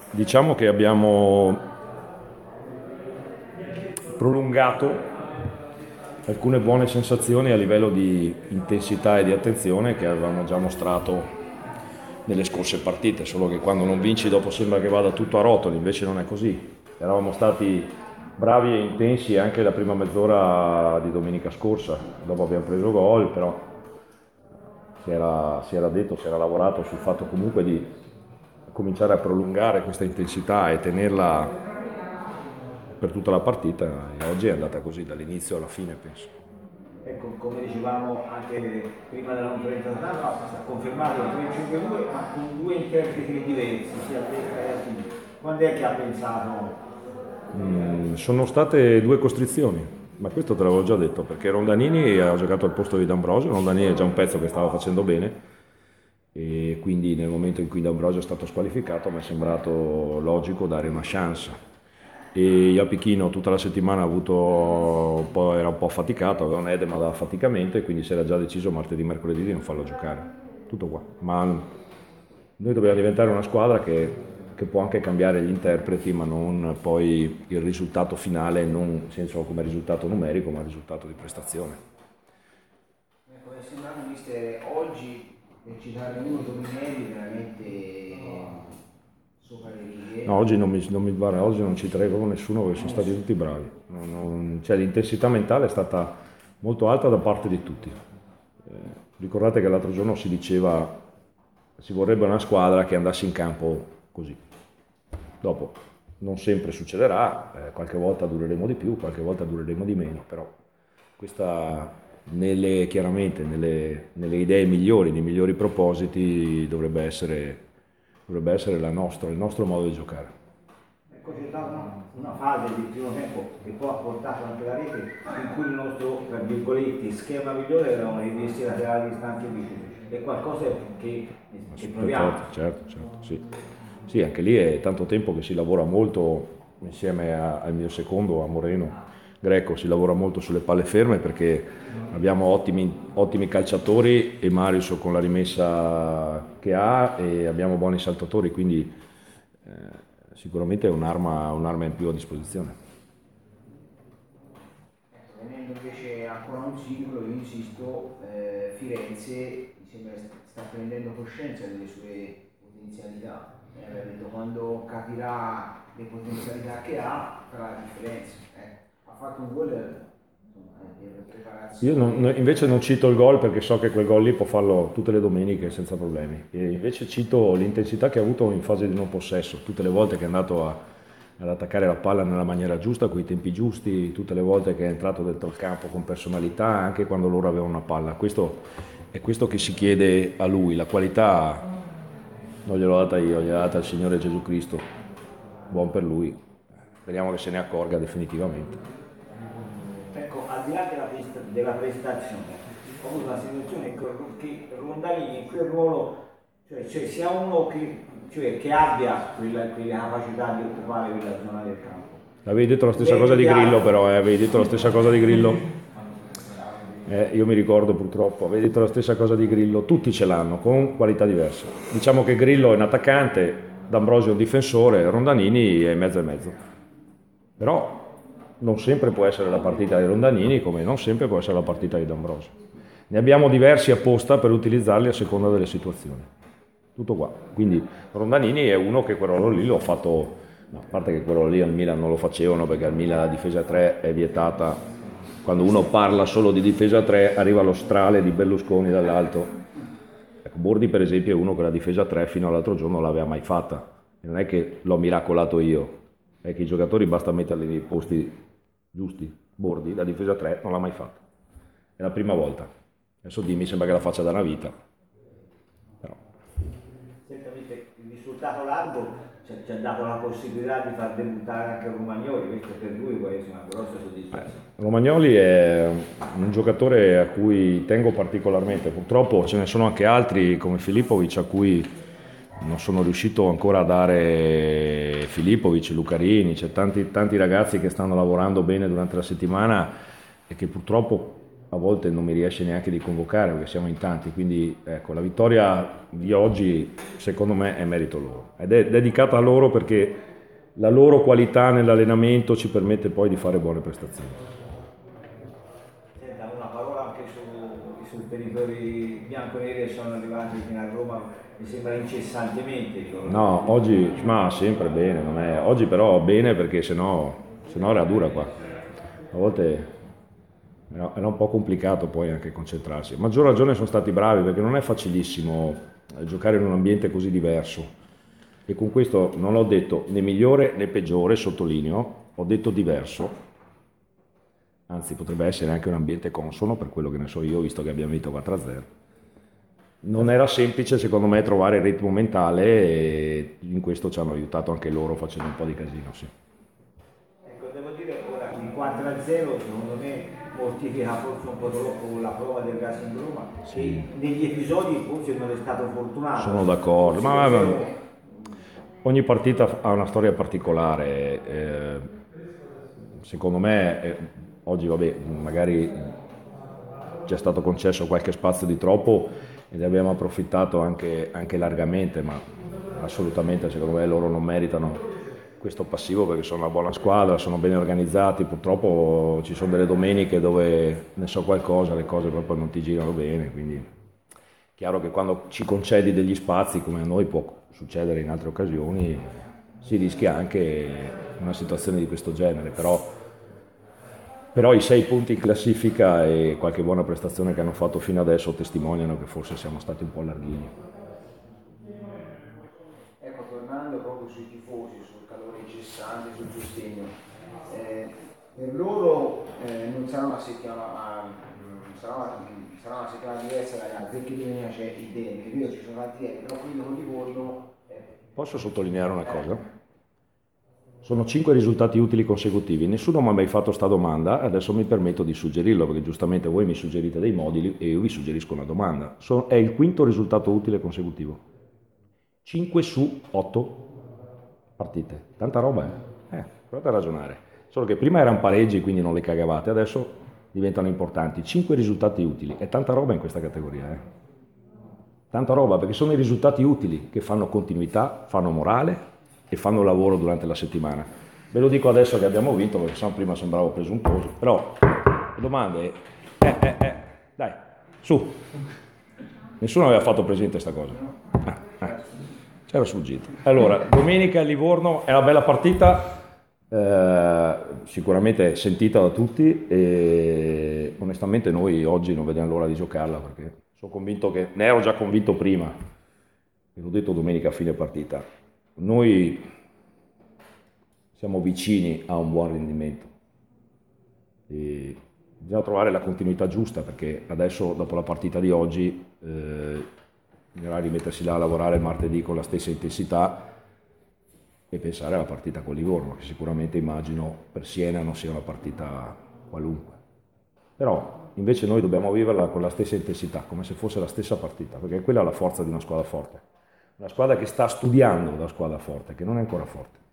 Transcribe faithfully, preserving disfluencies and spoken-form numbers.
Diciamo che abbiamo prolungato alcune buone sensazioni a livello di intensità e di attenzione che avevamo già mostrato nelle scorse partite, solo che quando non vinci dopo sembra che vada tutto a rotoli, invece non è così. Eravamo stati bravi e intensi anche la prima mezz'ora di domenica scorsa, dopo abbiamo preso gol, però si era, si era detto, si era lavorato sul fatto comunque di cominciare a prolungare questa intensità e tenerla per tutta la partita, e oggi è andata così dall'inizio alla fine, penso. Ecco, come dicevamo anche prima della conferenza stampa, si è confermato il tre cinque due ma con due interpreti diversi, sia a destra che a sinistra. Quando è che ha pensato? Mm, sono state due costrizioni, ma questo te l'avevo già detto, perché Rondanini ha giocato al posto di D'Ambrosio. Rondanini è già un pezzo che stava facendo bene, e quindi nel momento in cui D'Ambrosio è stato squalificato mi è sembrato logico dare una chance. E Iapichino tutta la settimana ha avuto un po', era un po' affaticato, aveva un edema da affaticamento, e quindi si era già deciso martedì, mercoledì di non farlo giocare. Tutto qua. Ma noi dobbiamo diventare una squadra che, che può anche cambiare gli interpreti, ma non poi il risultato finale, non in senso come risultato numerico, ma risultato di prestazione. Come è sembrato mister oggi, per citare uno Dominelli, veramente sopra le righe. No, oggi non mi, non mi guarda, oggi non ci trego nessuno perché sono stati tutti bravi. Non- non- cioè, l'intensità mentale è stata molto alta da parte di tutti. Eh, ricordate che l'altro giorno si diceva si vorrebbe una squadra che andasse in campo così. Dopo non sempre succederà, eh, qualche volta dureremo di più, qualche volta dureremo di meno, però questa nelle, chiaramente nelle, nelle idee migliori, nei migliori propositi dovrebbe essere, dovrebbe essere la nostra, il nostro modo di giocare. Ecco, c'è stata una, una fase del primo tempo che poi ha portato anche la rete, in cui il nostro, tra virgolette, schema migliore erano i due laterali distanti e vicini. È qualcosa che, che Per proviamo. forza, certo, certo, sì. Sì, anche lì è tanto tempo che si lavora molto insieme a- al mio secondo, a Moreno Greco, si lavora molto sulle palle ferme perché abbiamo ottimi, ottimi calciatori, e Marius con la rimessa che ha, e abbiamo buoni saltatori, quindi eh, sicuramente è un'arma, un'arma in più a disposizione. Ecco, venendo invece ancora a un singolo, io insisto, eh, Firenze mi sembra sta prendendo coscienza delle sue potenzialità. Eh, aveva detto quando capirà le potenzialità che ha, farà la differenza. Eh, ha fatto un gol insomma, eh, per Io non- no- preparazione. invece non cito il gol perché so che quel gol lì può farlo tutte le domeniche senza problemi. E invece cito l'intensità che ha avuto in fase di non possesso, tutte le volte che è andato a- ad attaccare la palla nella maniera giusta, con i tempi giusti, tutte le volte che è entrato dentro il campo con personalità, anche quando loro avevano una palla. Questo è questo che si chiede a lui, la qualità non gliel'ho data io, gliel'ha data il Signore Gesù Cristo. Buon per lui, speriamo che se ne accorga definitivamente. Ecco, al di là della, presta- della prestazione, ho avuto la sensazione che, che Rondalini in quel ruolo, cioè, cioè sia uno che, cioè, che abbia quella, quella capacità di occupare quella zona del campo. Avevi detto la stessa cosa di Grillo, L'immediato, però, eh, avevi detto la stessa cosa di Grillo. Eh, io mi ricordo purtroppo, avevi detto la stessa cosa di Grillo, tutti ce l'hanno, con qualità diverse. Diciamo che Grillo è un attaccante, D'Ambrosio è un difensore, Rondanini è mezzo e mezzo. Però non sempre può essere la partita di Rondanini, come non sempre può essere la partita di D'Ambrosio. Ne abbiamo diversi apposta per utilizzarli a seconda delle situazioni. Tutto qua. Quindi Rondanini è uno che quel ruolo lì lo ha fatto, no, a parte che quello lì al Milan non lo facevano perché al Milan la difesa tre è vietata. Quando uno parla solo di difesa tre arriva lo strale di Berlusconi dall'alto. Ecco, Bordi per esempio è uno che la difesa tre fino all'altro giorno non l'aveva mai fatta. E non è che l'ho miracolato io, è che i giocatori basta metterli nei posti giusti. Bordi la difesa tre non l'ha mai fatta. È la prima volta. Adesso dimmi, sembra che la faccia da una vita. Però certamente il risultato largo ci ha, ci ha dato la possibilità di far debuttare anche Romagnoli, questo per lui può essere una grossa soddisfazione. Romagnoli è un giocatore a cui tengo particolarmente, purtroppo ce ne sono anche altri come Filippovic a cui non sono riuscito ancora a dare. Filippovic, Lucarini, c'è tanti, tanti ragazzi che stanno lavorando bene durante la settimana e che purtroppo a volte non mi riesce neanche di convocare perché siamo in tanti, quindi ecco, la vittoria di oggi secondo me è merito loro, ed è dedicata a loro perché la loro qualità nell'allenamento ci permette poi di fare buone prestazioni. Senta, una parola anche su, sul territorio bianconeri che sono arrivati fino a Roma, mi sembra incessantemente. No, oggi, ma sempre bene, non è, oggi però bene perché sennò, sennò era dura qua, a volte era un po' complicato poi anche concentrarsi. A maggior ragione sono stati bravi perché non è facilissimo giocare in un ambiente così diverso, e con questo non l'ho detto né migliore né peggiore, sottolineo, ho detto diverso, anzi potrebbe essere anche un ambiente consono per quello che ne so io, visto che abbiamo vinto quattro a zero. Non era semplice secondo me trovare il ritmo mentale e in questo ci hanno aiutato anche loro facendo un po' di casino, sì. Ecco, devo dire ora il quattro a zero secondo me mortifica forse un po' troppo la prova del Racing Roma, sì. E negli episodi forse non è stato fortunato. Sono d'accordo, ma, ma, ma ogni partita ha una storia particolare, eh, secondo me eh, oggi vabbè magari ci è stato concesso qualche spazio di troppo e ne abbiamo approfittato anche, anche largamente, ma assolutamente secondo me loro non meritano questo passivo perché sono una buona squadra, sono ben organizzati, purtroppo ci sono delle domeniche dove ne so qualcosa, le cose proprio non ti girano bene, quindi chiaro che quando ci concedi degli spazi, come a noi può succedere in altre occasioni, si rischia anche una situazione di questo genere, però, però i sei punti in classifica e qualche buona prestazione che hanno fatto fino adesso testimoniano che forse siamo stati un po' allarghini. Ecco, tornando proprio sui tifosi, sul calore incessante, sul sostegno, eh, per loro eh, non sarà una settimana, mh, sarà una, sarà una settimana diversa dagli altri, perché domenica c'è il derby, qui ci sono tanti derby, però quello con Livorno... Eh, Posso sottolineare una cosa? Sono cinque risultati utili consecutivi, nessuno mi ha mai fatto sta domanda, adesso mi permetto di suggerirlo perché giustamente voi mi suggerite dei moduli e io vi suggerisco una domanda. So, è il quinto risultato utile consecutivo. cinque su otto partite, tanta roba eh? Eh, provate a ragionare, solo che prima erano pareggi quindi non le cagavate, adesso diventano importanti, cinque risultati utili, è tanta roba in questa categoria, eh? Tanta roba perché sono i risultati utili che fanno continuità, fanno morale e fanno lavoro durante la settimana. Ve lo dico adesso che abbiamo vinto perché sennò prima sembravo presuntuoso, però le domande, eh, eh, eh, dai, su, nessuno aveva fatto presente questa cosa. Ah, eh. C'era sfuggito. Allora, domenica a Livorno è una bella partita, eh, sicuramente sentita da tutti e onestamente noi oggi non vediamo l'ora di giocarla perché sono convinto che, ne ero già convinto prima, ve l'ho detto domenica a fine partita, noi siamo vicini a un buon rendimento e bisogna trovare la continuità giusta perché adesso dopo la partita di oggi eh, bisognerà rimettersi là a lavorare il martedì con la stessa intensità e pensare alla partita con Livorno, che sicuramente immagino per Siena non sia una partita qualunque. Però invece noi dobbiamo viverla con la stessa intensità, come se fosse la stessa partita, perché quella è la forza di una squadra forte. Una squadra che sta studiando da squadra forte, che non è ancora forte.